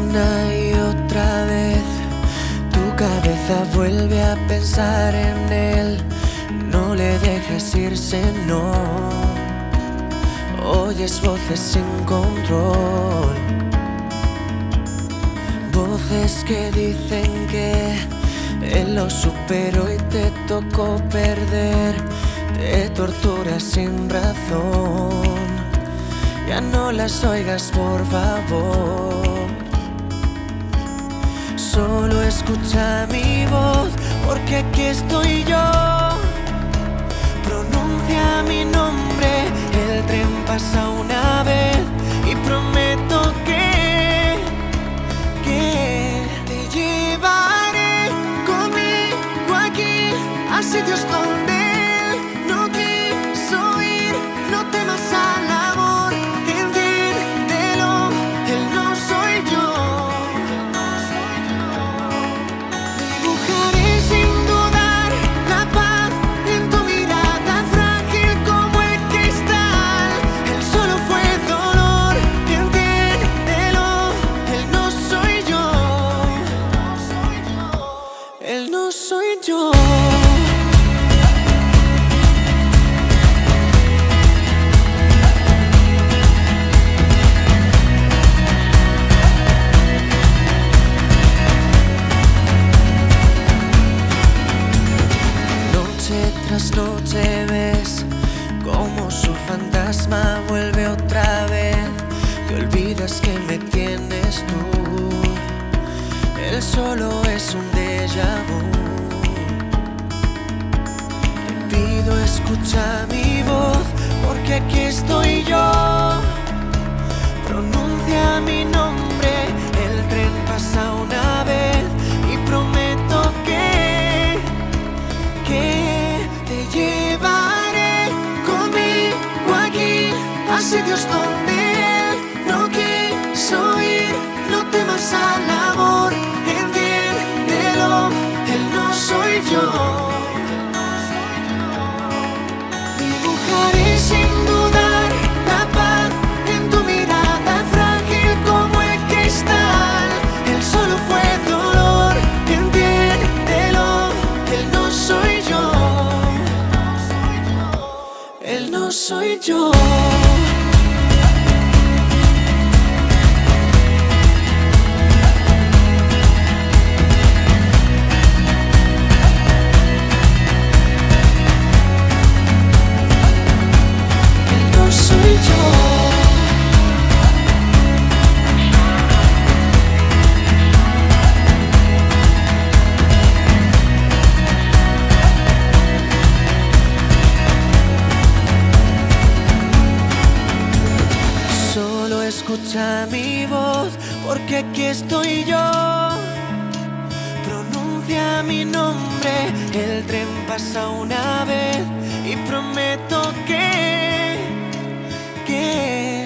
Una y otra vez tu cabeza vuelve a pensar en él. No le dejes irse, no. Oyes voces sin control, voces que dicen que él lo superó y te tocó perder. Te torturas sin razón. Ya no las oigas, por favor. Solo escucha mi voz, porque aquí estoy yo. Pronuncia mi nombre, el tren pasa una vez y prometo que te llevaré conmigo aquí a sitios donde no quiso ir. No temas al amor, entiéndelo, él no soy yo. Dibujaré sin dudar la paz en tu mirada, frágil como el cristal. Él solo fue dolor, entiéndelo, él no soy yo. Él no soy yo. Tras noche ves como su fantasma vuelve otra vez. Te olvidas que me tienes tú. Él solo es un déjà vu. Te pido escucha mi voz, porque aquí estoy yo. Pronuncia mi nombre, el tren pasa una vez y prometo que te llevaré conmigo aquí a sitios donde él no quiso ir. No temas al amor, entiéndelo, él no soy yo. Dibujaré sin dudar la paz en tu mirada, frágil como el cristal. Él solo fue dolor, entiéndelo, él no soy yo. Él no soy yo. Él no soy yo. Escucha mi voz, porque aquí estoy yo. Pronuncia mi nombre, el tren pasa una vez y prometo que